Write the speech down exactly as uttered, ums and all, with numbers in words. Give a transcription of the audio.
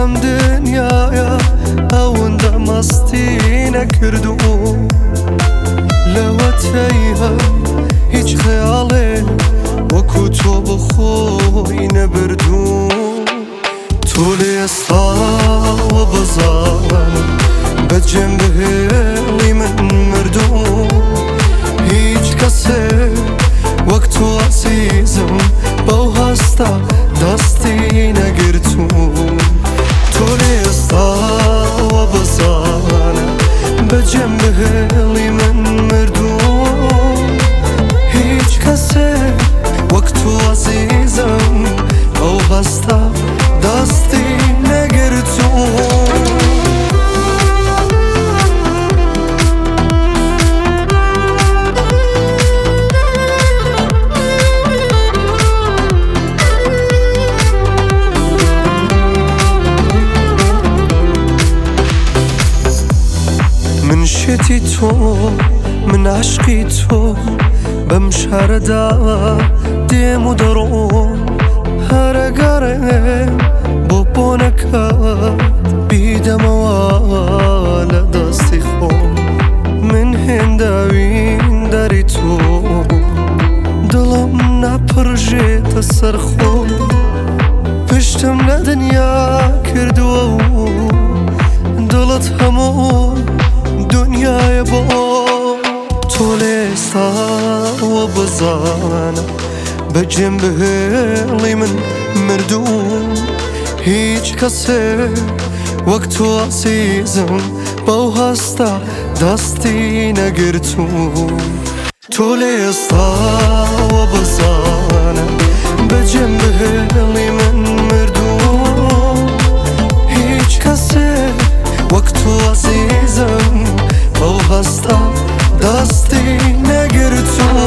بەم دنیاە ئەوەندە مەستی نەکردو لەوە تەیها هیچ خەیاڵێ وەکو تۆ بخۆی نەبردو تۆ لێ ئێستاوە بەزانە بەجێم بهێڵی من مردو هیچ کەسێ وەک تۆ عەزیزم بەو هەستە دەستی نەگرتو تۆ لێ ئێستاوە بەزانە بەجێم بهێڵی من مردو هیچ کەسێ وەک تۆ عەزیزم بەو هەستە دەستی نەگرتو من شێتی تۆ من عشقی تۆ بەم شارەدا دێم و دەڕۆم هەرەگەڕێ بۆ بۆنەکەت بیدەمەوە لە دەستی خۆم من هێنداوین دەری تۆ دڵم ناپڕژێتە سەر خۆم پشتم لە دنیا کردووە و دڵت هەموو دنیای بۆ تۆ لێ ئێستاوە بزانە بەجێم بهێڵی من مردو هیچ کەسێ وەک تۆ عەزیزم بەو هەستە دەستی نەگرتو تۆ لێ ئێستاوە بزانە بەجێم بهێڵی من مردو هیچ کەسێ وەک تۆ عەزیزم بەو هەستە دەستی نەگرتو